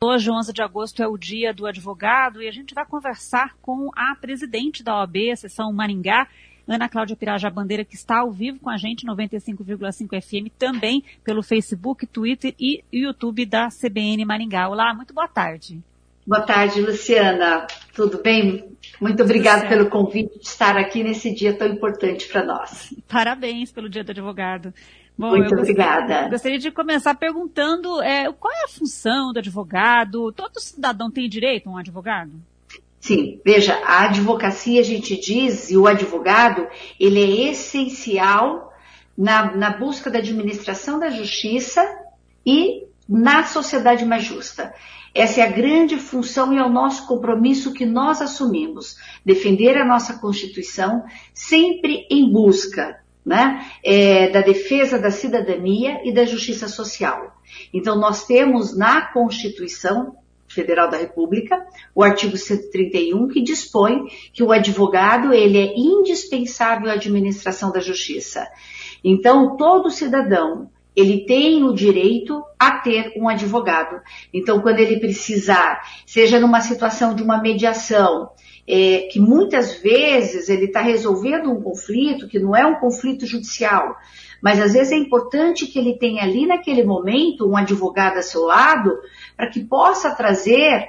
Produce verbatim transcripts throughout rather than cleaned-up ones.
Hoje, onze de agosto, é o dia do advogado e a gente vai conversar com a presidente da O A B, Seção Maringá, Ana Cláudia Pirajá Bandeira, que está ao vivo com a gente, noventa e cinco vírgula cinco F M, também pelo Facebook, Twitter e YouTube da C B N Maringá. Olá, muito boa tarde. Boa tarde, Luciana. Tudo bem? Muito obrigada pelo convite de estar aqui nesse dia tão importante para nós. Parabéns pelo Dia do Advogado. Bom, Muito eu obrigada. Gostaria, gostaria de começar perguntando é, qual é a função do advogado? Todo cidadão tem direito a um advogado? Sim, veja, a advocacia, a gente diz, e o advogado, ele é essencial na, na busca da administração da justiça e na sociedade mais justa. Essa é a grande função e é o nosso compromisso que nós assumimos, defender a nossa Constituição sempre em busca, né, é, da defesa da cidadania e da justiça social. Então, nós temos na Constituição Federal da República o artigo cento e trinta e um, que dispõe que o advogado ele é indispensável à administração da justiça. Então, todo cidadão ele tem o direito a ter um advogado. Então, quando ele precisar, seja numa situação de uma mediação, é, que muitas vezes ele está resolvendo um conflito, que não é um conflito judicial, mas às vezes é importante que ele tenha ali naquele momento um advogado a seu lado, para que possa trazer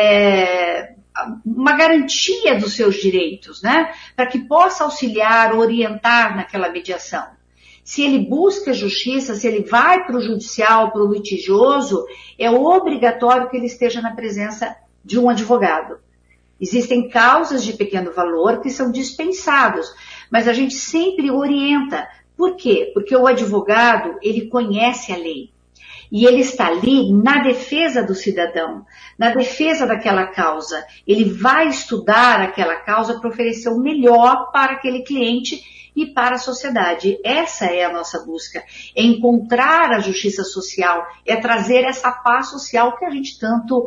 é, uma garantia dos seus direitos, né? Para que possa auxiliar, orientar naquela mediação. Se ele busca justiça, se ele vai para o judicial, para o litigioso, é obrigatório que ele esteja na presença de um advogado. Existem causas de pequeno valor que são dispensados, mas a gente sempre orienta. Por quê? Porque o advogado, ele conhece a lei. E ele está ali na defesa do cidadão, na defesa daquela causa. Ele vai estudar aquela causa para oferecer o melhor para aquele cliente e para a sociedade. Essa é a nossa busca, é encontrar a justiça social, é trazer essa paz social que a gente tanto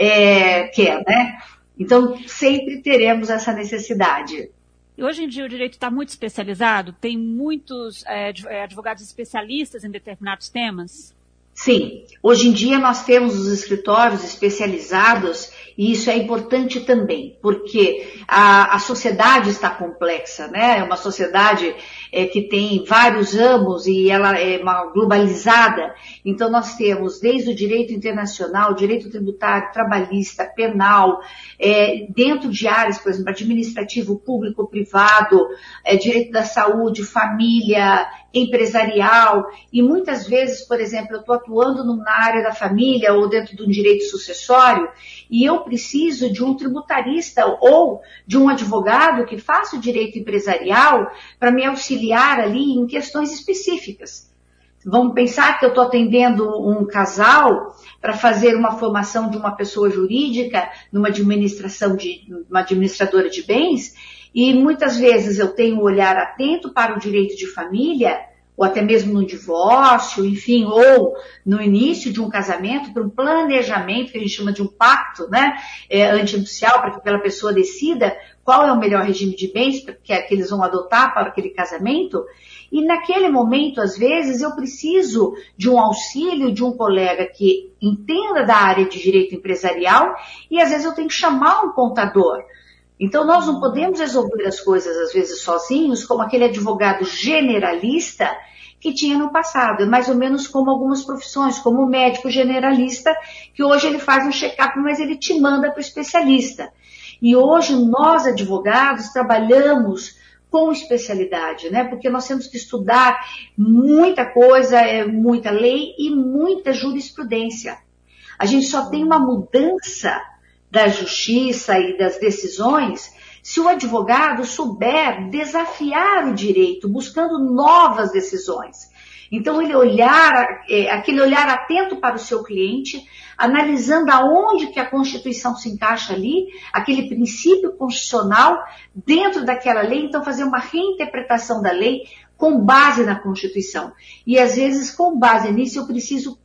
é, quer, né? Então, sempre teremos essa necessidade. E hoje em dia o direito está muito especializado? Tem muitos é, advogados especialistas em determinados temas? Sim, hoje em dia nós temos os escritórios especializados e isso é importante também, porque a, a sociedade está complexa, né? É uma sociedade é, que tem vários ramos e ela é uma globalizada. Então nós temos desde o direito internacional, direito tributário, trabalhista, penal, é, dentro de áreas, por exemplo, administrativo, público, privado, é, direito da saúde, família, empresarial, e muitas vezes, por exemplo, eu estou atuando na área da família ou dentro de um direito sucessório e eu preciso de um tributarista ou de um advogado que faça o direito empresarial para me auxiliar ali em questões específicas. Vamos pensar que eu estou atendendo um casal para fazer uma formação de uma pessoa jurídica numa administração de uma administradora de bens e muitas vezes eu tenho um olhar atento para o direito de família ou até mesmo no divórcio, enfim, ou no início de um casamento, para um planejamento, que a gente chama de um pacto, né, é, antinupcial, para que aquela pessoa decida qual é o melhor regime de bens que, é, que eles vão adotar para aquele casamento. E naquele momento, às vezes, eu preciso de um auxílio de um colega que entenda da área de direito empresarial e às vezes eu tenho que chamar um contador. Então, nós não podemos resolver as coisas, às vezes, sozinhos, como aquele advogado generalista que tinha no passado. É mais ou menos como algumas profissões, como o médico generalista, que hoje ele faz um check-up, mas ele te manda para o especialista. E hoje, nós, advogados, trabalhamos com especialidade, né? Porque nós temos que estudar muita coisa, muita lei e muita jurisprudência. A gente só tem uma mudança da justiça e das decisões, se o advogado souber desafiar o direito, buscando novas decisões. Então, ele olhar, é, aquele olhar atento para o seu cliente, analisando aonde que a Constituição se encaixa ali, aquele princípio constitucional dentro daquela lei, então fazer uma reinterpretação da lei com base na Constituição. E, às vezes, com base nisso, eu preciso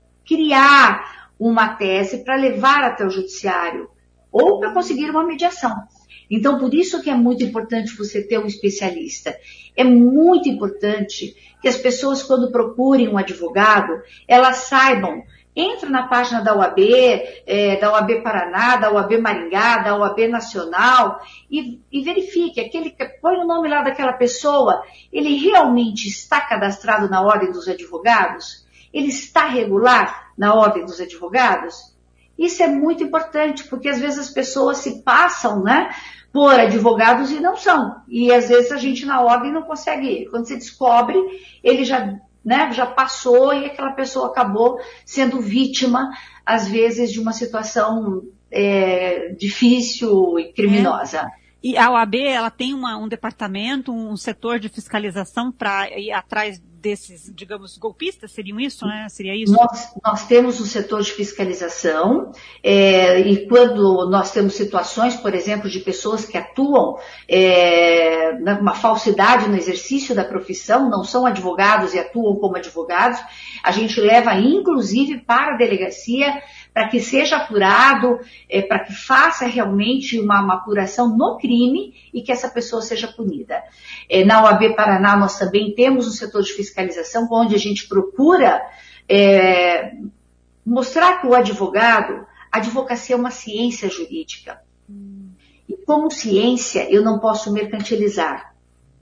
criar uma tese para levar até o judiciário, ou para conseguir uma mediação. Então, por isso que é muito importante você ter um especialista. É muito importante que as pessoas, quando procurem um advogado, elas saibam entra na página da O A B, é, da O A B Paraná, da O A B Maringá, da O A B Nacional, e, e verifique, aquele, põe o nome lá daquela pessoa, ele realmente está cadastrado na Ordem dos Advogados? Ele está regular na Ordem dos Advogados? Isso é muito importante, porque às vezes as pessoas se passam, né, por advogados e não são. E às vezes a gente na ordem não consegue, quando você descobre, ele já, né, já passou e aquela pessoa acabou sendo vítima, às vezes, de uma situação é, difícil e criminosa. É. E a O A B, ela tem uma, um departamento, um setor de fiscalização para ir atrás desses, digamos, golpistas? Seriam isso, né? Seria isso? Nós, nós temos um setor de fiscalização é, e quando nós temos situações, por exemplo, de pessoas que atuam é, numa falsidade no exercício da profissão, não são advogados e atuam como advogados, a gente leva inclusive para a delegacia para que seja apurado, é, para que faça realmente uma, uma apuração no crime e que essa pessoa seja punida. É, na O A B Paraná nós também temos um setor de fiscalização onde a gente procura é, mostrar que o advogado, a advocacia é uma ciência jurídica. Hum. E como ciência eu não posso mercantilizar.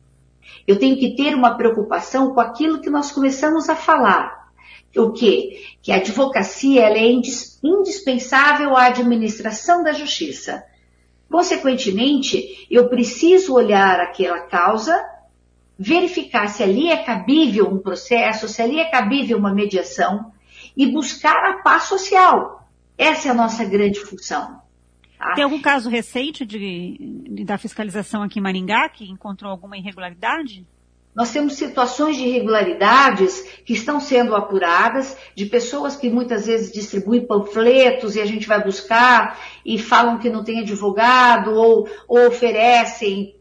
Eu tenho que ter uma preocupação com aquilo que nós começamos a falar. O quê? Que a advocacia ela é indispensável à administração da justiça. Consequentemente, eu preciso olhar aquela causa, verificar se ali é cabível um processo, se ali é cabível uma mediação e buscar a paz social. Essa é a nossa grande função. Tá? Tem algum caso recente de, de, da fiscalização aqui em Maringá que encontrou alguma irregularidade? Nós temos situações de irregularidades que estão sendo apuradas, de pessoas que muitas vezes distribuem panfletos e a gente vai buscar e falam que não tem advogado ou, ou oferecem,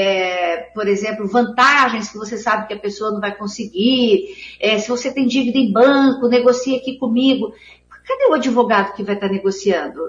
é, por exemplo, vantagens que você sabe que a pessoa não vai conseguir. É, se você tem dívida em banco, negocia aqui comigo. Cadê o advogado que vai estar negociando?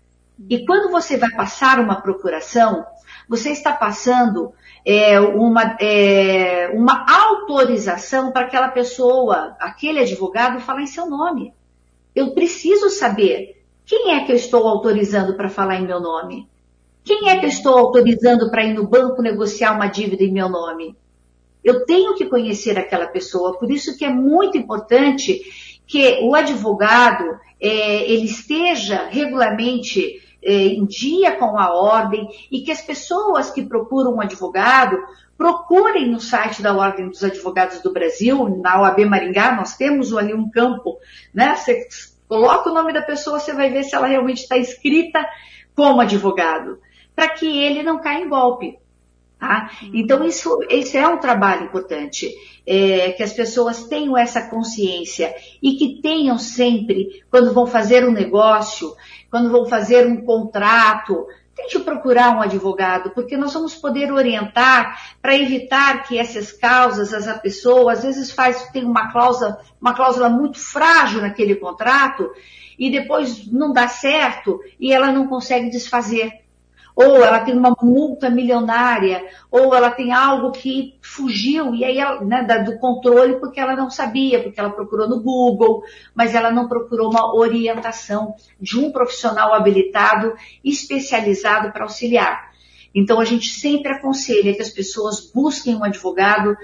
E quando você vai passar uma procuração, você está passando é, uma, é, uma autorização para aquela pessoa, aquele advogado, falar em seu nome. Eu preciso saber quem é que eu estou autorizando para falar em meu nome. Quem é que eu estou autorizando para ir no banco negociar uma dívida em meu nome? Eu tenho que conhecer aquela pessoa, por isso que é muito importante que o advogado é, ele esteja regularmente em dia com a ordem e que as pessoas que procuram um advogado procurem no site da Ordem dos Advogados do Brasil, na O A B Maringá, nós temos ali um campo, né? Você coloca o nome da pessoa, você vai ver se ela realmente está inscrita como advogado, para que ele não caia em golpe. Tá? Então isso, isso é um trabalho importante, é, que as pessoas tenham essa consciência e que tenham sempre, quando vão fazer um negócio, quando vão fazer um contrato, tente procurar um advogado, porque nós vamos poder orientar para evitar que essas causas, as pessoas, às vezes faz, tem uma cláusula, uma cláusula muito frágil naquele contrato e depois não dá certo e ela não consegue desfazer. Ou ela tem uma multa milionária, ou ela tem algo que fugiu, e aí ela, né, do controle porque ela não sabia, porque ela procurou no Google, mas ela não procurou uma orientação de um profissional habilitado, especializado para auxiliar. Então a gente sempre aconselha que as pessoas busquem um advogado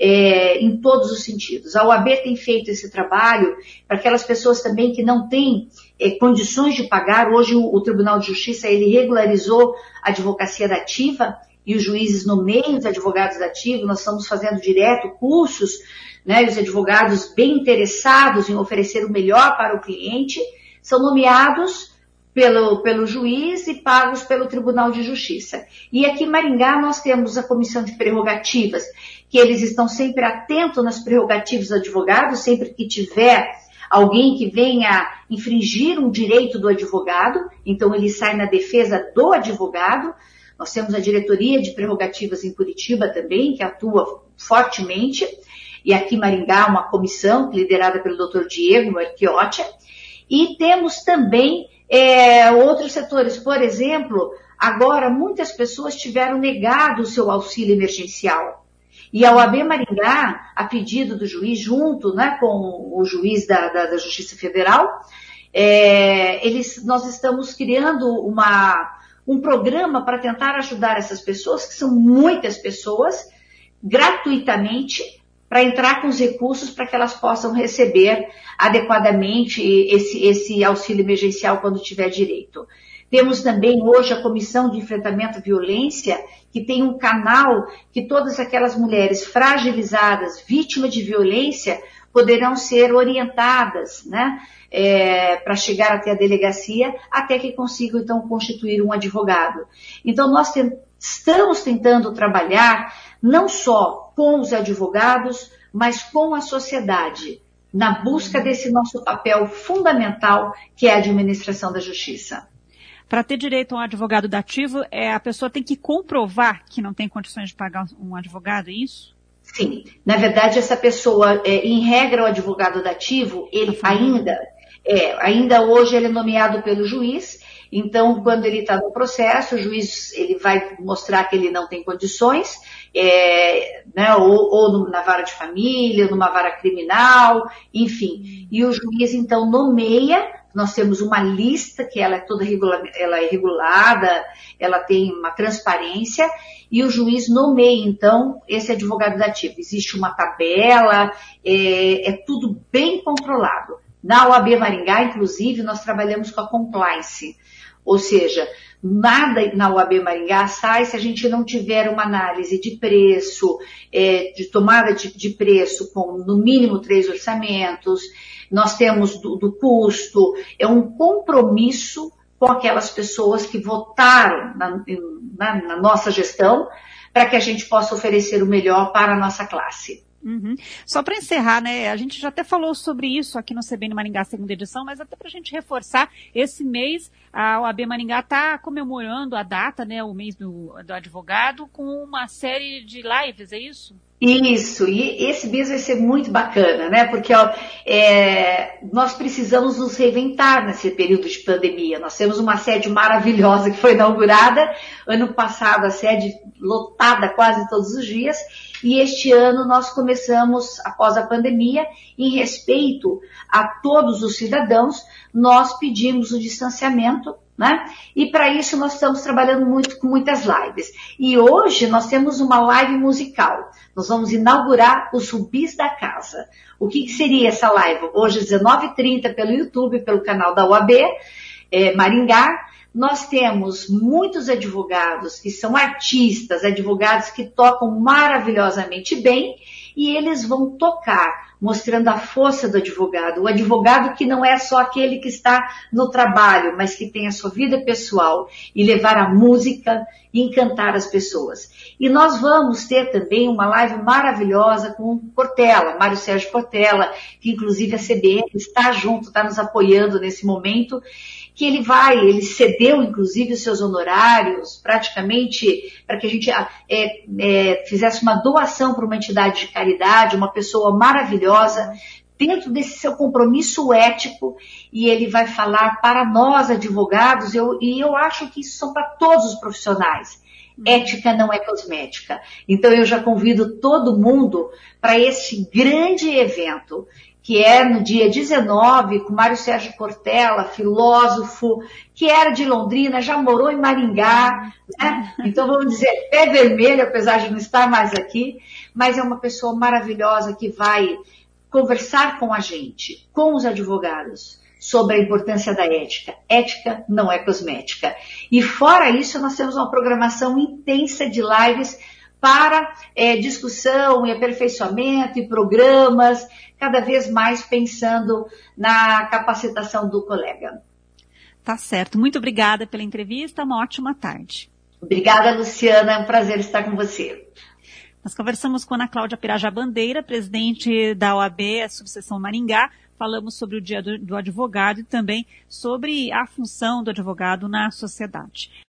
é, em todos os sentidos. A O A B tem feito esse trabalho para aquelas pessoas também que não têm é, condições de pagar. Hoje o, o Tribunal de Justiça ele regularizou a advocacia da ativa e os juízes no meio dos advogados da ativa. Nós estamos fazendo direto cursos, né, e os advogados bem interessados em oferecer o melhor para o cliente são nomeados Pelo, pelo juiz e pagos pelo Tribunal de Justiça. E aqui em Maringá nós temos a Comissão de Prerrogativas, que eles estão sempre atentos nas prerrogativas do advogado, sempre que tiver alguém que venha infringir um direito do advogado, então ele sai na defesa do advogado. Nós temos a Diretoria de Prerrogativas em Curitiba também, que atua fortemente, e aqui em Maringá uma comissão liderada pelo doutor Diego Marchiotti, e temos também É, outros setores, por exemplo, agora muitas pessoas tiveram negado o seu auxílio emergencial. E a O A B Maringá, a pedido do juiz, junto, né, com o juiz da, da, da Justiça Federal, é, eles, nós estamos criando uma, um programa para tentar ajudar essas pessoas, que são muitas pessoas, gratuitamente, para entrar com os recursos para que elas possam receber adequadamente esse, esse auxílio emergencial quando tiver direito. Temos também hoje a Comissão de Enfrentamento à Violência, que tem um canal que todas aquelas mulheres fragilizadas, vítimas de violência, poderão ser orientadas, né, é, para chegar até a delegacia, até que consigam, então, constituir um advogado. Então, nós tem, estamos tentando trabalhar não só com os advogados, mas com a sociedade, na busca desse nosso papel fundamental, que é a administração da justiça. Para ter direito a um advogado dativo, é, a pessoa tem que comprovar que não tem condições de pagar um advogado, é isso? Sim. Na verdade, essa pessoa, é, em regra, o advogado dativo, ele ainda, é, ainda hoje ele é nomeado pelo juiz, então, quando ele está no processo, o juiz ele vai mostrar que ele não tem condições, é, né, ou, ou na vara de família, numa vara criminal, enfim. E o juiz, então, nomeia. Nós temos uma lista que ela é toda regula, ela é regulada, ela tem uma transparência, e o juiz nomeia, então, esse advogado dativo. Existe uma tabela, é, é tudo bem controlado. Na O A B Maringá, inclusive, nós trabalhamos com a compliance, ou seja, nada na O A B Maringá sai se a gente não tiver uma análise de preço, é, de tomada de, de preço com no mínimo três orçamentos. Nós temos do, do custo, é um compromisso com aquelas pessoas que votaram na, na, na nossa gestão para que a gente possa oferecer o melhor para a nossa classe. Uhum. Só para encerrar, né, a gente já até falou sobre isso aqui no C B N Maringá segunda edição, mas até para a gente reforçar, esse mês a O A B Maringá está comemorando a data, né, o mês do, do advogado, com uma série de lives, é isso? Isso, e esse mês vai ser muito bacana, né? Porque ó, é, nós precisamos nos reinventar nesse período de pandemia. Nós temos uma sede maravilhosa que foi inaugurada ano passado, a sede lotada quase todos os dias, e este ano nós começamos, após a pandemia, em respeito a todos os cidadãos, nós pedimos o distanciamento, né? E para isso nós estamos trabalhando muito com muitas lives. E hoje nós temos uma live musical. Nós vamos inaugurar os Rubis da Casa. O que, que seria essa live? Hoje, às dezenove e trinta, pelo YouTube, pelo canal da O A B é, Maringá. Nós temos muitos advogados que são artistas, advogados que tocam maravilhosamente bem, e eles vão tocar, mostrando a força do advogado. O advogado que não é só aquele que está no trabalho, mas que tem a sua vida pessoal e levar a música e encantar as pessoas. E nós vamos ter também uma live maravilhosa com o Portela, Mário Sérgio Portela, que inclusive a C B N está junto, está nos apoiando nesse momento, que ele vai, ele cedeu inclusive os seus honorários praticamente para que a gente é, é, fizesse uma doação para uma entidade de caridade, uma pessoa maravilhosa, dentro desse seu compromisso ético, e ele vai falar para nós advogados, eu, e eu acho que isso são para todos os profissionais. Ética não é cosmética. Então eu já convido todo mundo para esse grande evento, que é no dia dezenove, com Mário Sérgio Portela, filósofo, que era de Londrina, já morou em Maringá, né? Então vamos dizer, pé vermelho, apesar de não estar mais aqui, mas é uma pessoa maravilhosa que vai conversar com a gente, com os advogados, sobre a importância da ética. Ética não é cosmética. E fora isso, nós temos uma programação intensa de lives para é, discussão e aperfeiçoamento e programas, cada vez mais pensando na capacitação do colega. Tá certo. Muito obrigada pela entrevista. Uma ótima tarde. Obrigada, Luciana. É um prazer estar com você. Nós conversamos com Ana Cláudia Pirajá Bandeira, presidente da O A B, a subseção Maringá. Falamos sobre o Dia do, do Advogado e também sobre a função do advogado na sociedade.